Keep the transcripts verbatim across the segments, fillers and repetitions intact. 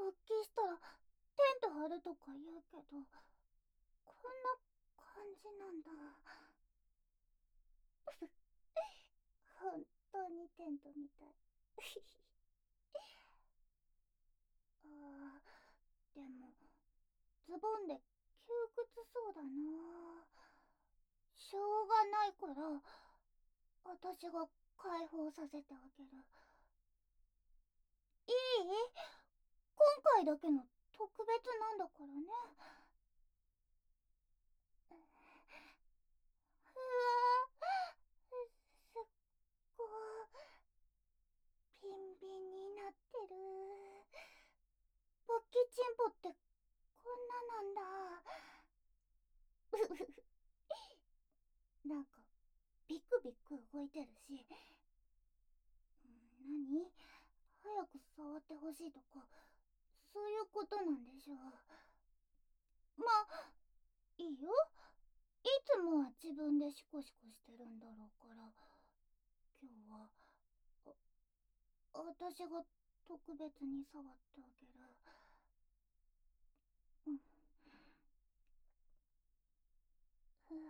勃起したらテント張るとか言うけど、こんな感じなんだ。本当にテントみたい。あー、でもズボンで窮屈そうだな。しょうがないから私が解放させてあげる。いい？今回だけの特別なんだからね。うわー、すっごいビンビンになってる。勃起チンポってこんななんだ。なんかビクビク動いてるし、何？早く触ってほしいとかそういうことなんでしょう。まあいいよ、いつもは自分でシコシコしてるんだろうから、今日はあ私が特別に触ってあげる。うん。ふわ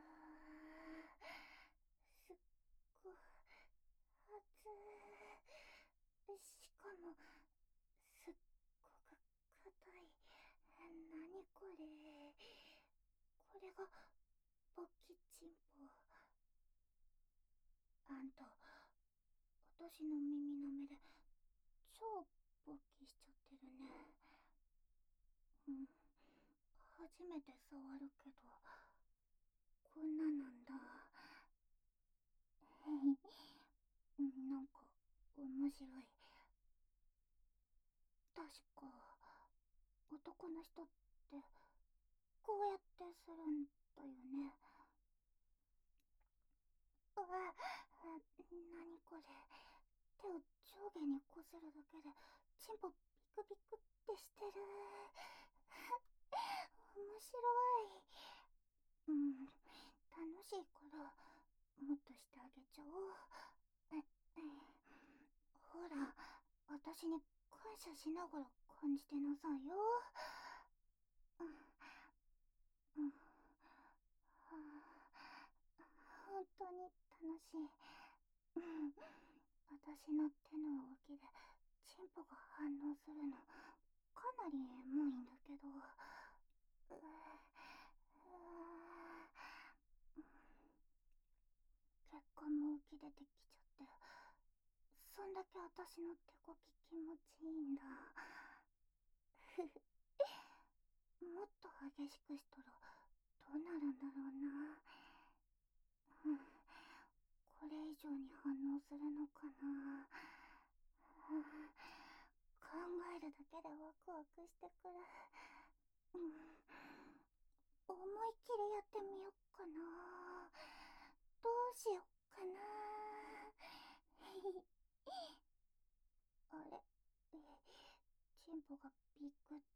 ー、すっごい熱い。しかもすっごく硬い。なにこれ。これが勃起チンポ。あんた私の耳の目で超勃起しちゃってるね。うん、初めて触るけどこんななんだ。うん、なんか面白い。確か男の人ってこうやってするんだよね。うわ、なにこれ。手を上下にこするだけでチンポビクビクってしてる。面白い。うん、楽しいからもっとしてあげちゃおう。え、え、ほら、私に感謝しながら感じてなさいよ。うん、うん、はあ、本当に楽しい。うん、私の手の動きでチンポが反応するのかなりエモいんだけど、ううう血管も浮き出てきちゃって、そんだけ私の手こき気持ちいいんだ。もっと激しくしたらどうなるんだろうな。うん、これ以上に反応するのかな。うん、考えるだけでワクワクしてくる。うん、思いっきりやってみよっかな。どうしよっかな。あれ、チンポがビクって、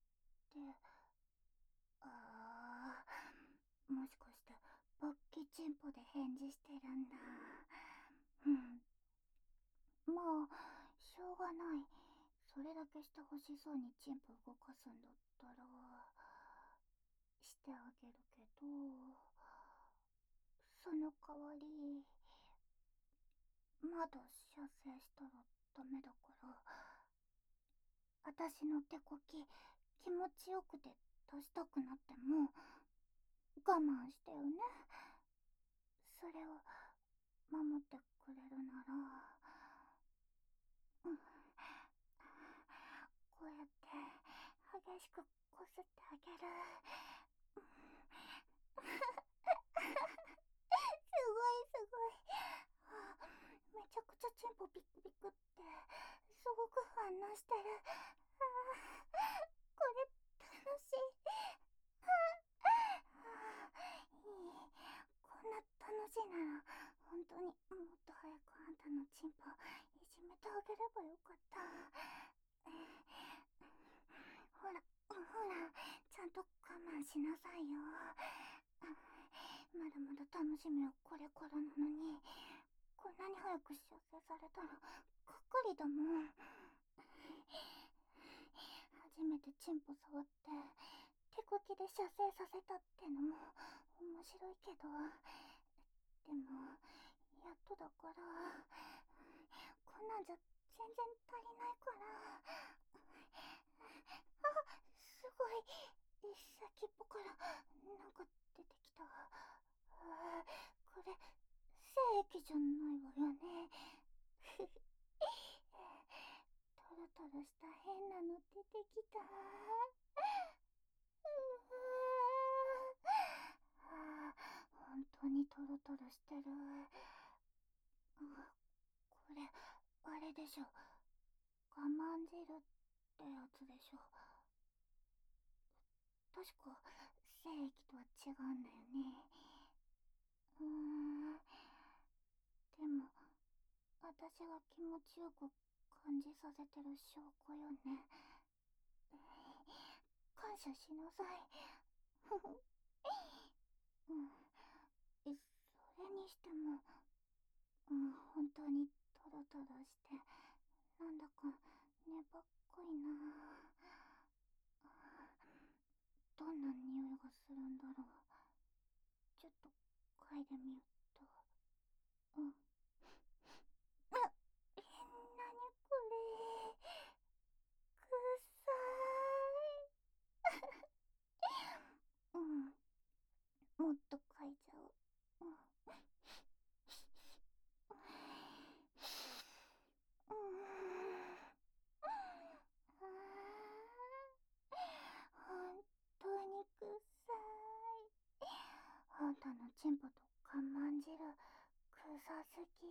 あー、もしかして勃起チンポで返事してるんだ。うん、まあしょうがない。それだけしてほしそうにチンポ動かすんだったらしてあげるけど、その代わりまだ射精したらダメだから、私の手こき気持ちよくて出したくなっても我慢してよね。それを守ってくれるなら、うん、こうやって激しくこすってあげる。すごいすごい。はあ、めちゃくちゃチンポビクビクってすごく反応してる。ああ、これ楽しい。はあ、いい。こんな楽しいなら本当にもっと早くあんたのチンポいじめてあげればよかった。ほらほら、ちゃんと我慢しなさいよ。まだまだ楽しみはこれからなのに、こんなに早く射精されたらがっかりだもん。初初めてチンポ触って手こきで射精させたってのも面白いけど、でもやっとだから、こんなんじゃ全然足りないから。あ、すごい、先っぽからなんか出てきた。あ、これ精液じゃないわよね。トロトロした変なの出てきた。あ、本当にトロトロしてる。あ、これあれでしょ、我慢汁ってやつでしょ。確か精液とは違うんだよね。うーん、でも私が気持ちよく感じさせてる証拠よね。感謝しなさい。うん、それにしても、うん、本当にトロトロして、なんだか粘っこいな。どんな匂いがするんだろう。ちょっと嗅いでみよっと。うん。あ、え、なにこれ。くさーい。うん。もっと嗅いじゃおう。うん。うん。本当にくさい。あんたのチンポと我慢汁臭すぎ。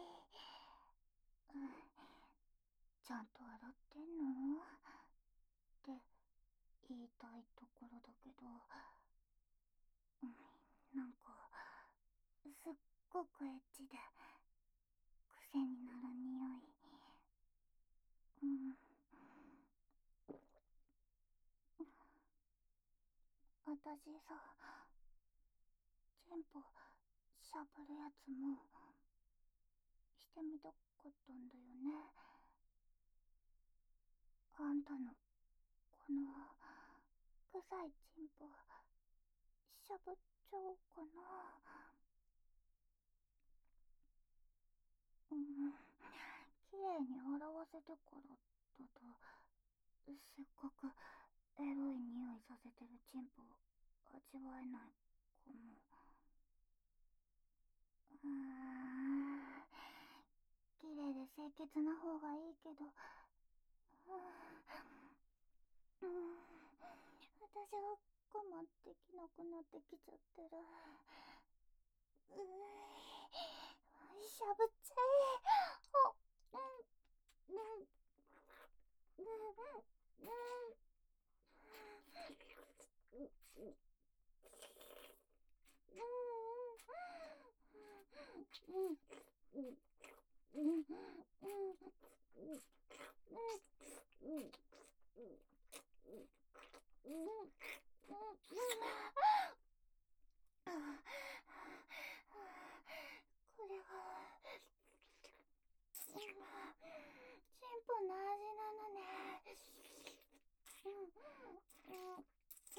うん、ちゃんと洗ってんのって言いたいところだけど、うん、なんかすっごくエッチで癖になる匂い。うん、私さ、チンポしゃぶるやつもしてみたかったんだよね。あんたのこの臭いチンポしゃぶっちゃおうかな。うん、綺麗に洗わせてからだとせっかくエロい匂いさせてるチンポ味わえないかも。うーん、綺麗で清潔な方がいいけど、うーん、うん、私が我慢できなくなってきちゃってる。うーん、しゃぶっちゃえ。あ、うん、うん、うん、うん、うん、うん、うん、うん、これがチンポの味なのね。うん、うん、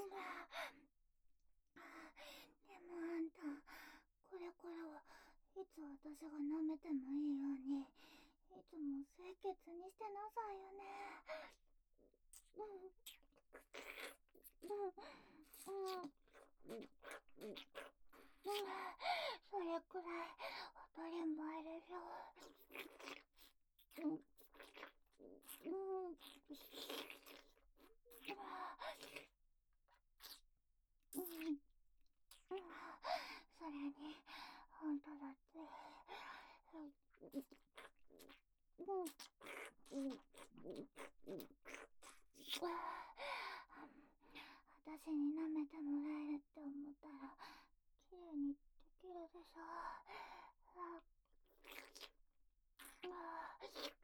でもあんた、これからはいつ私が舐めてもいいように、いつも清潔にしてなさいよね。うん、うん、うん、うん、うん、それくらい当たり前でしょ。うん、うん、うん、うん、それにあんただって、うん、うん、うん、私に舐めてもらえるって思ったら綺麗にできるでしょ。ああ、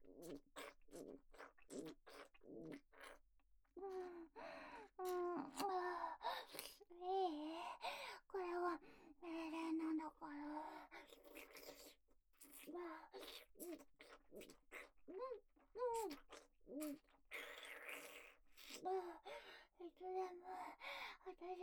うん、うん、あ、いい、これは命令なんだから。あ、うん、うん、うん、うん、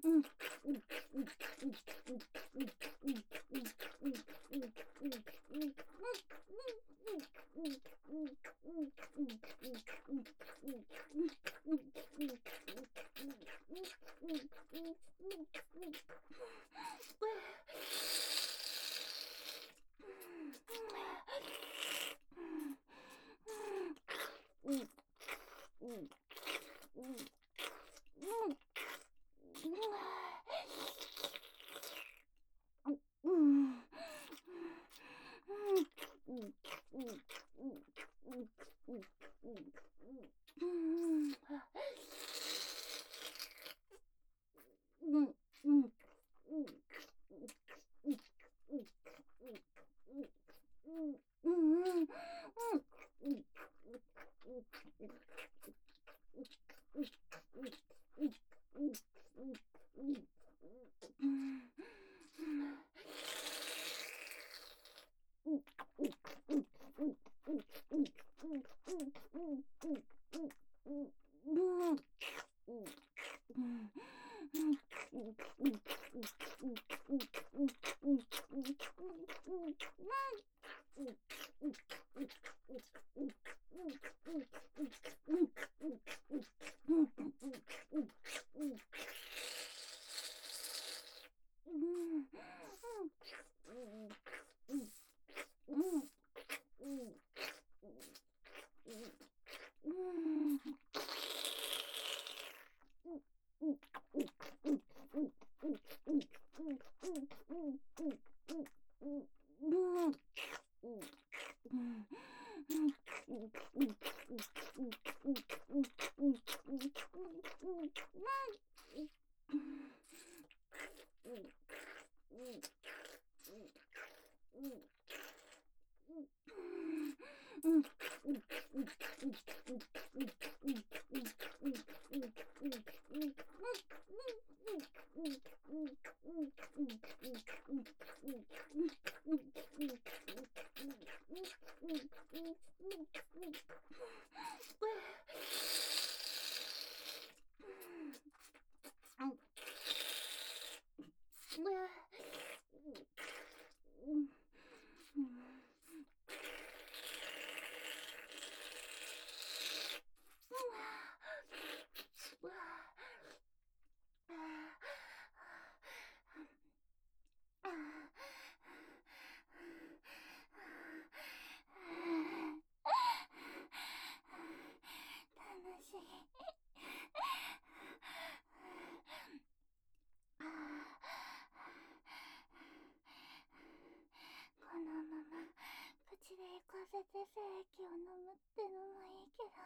このまま口で行かせて精液を飲むってのもいいけど、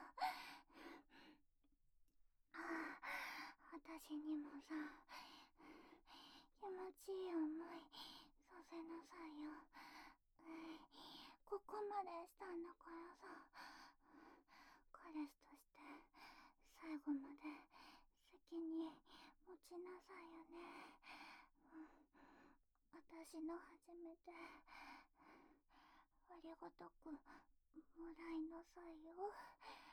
私にもさ、気持ちいい思いさせなさいよ。ここまでしたんだからさ、彼氏として最後まで責任持ちなさいよね。私の初めてありがたくもらいなさいよ。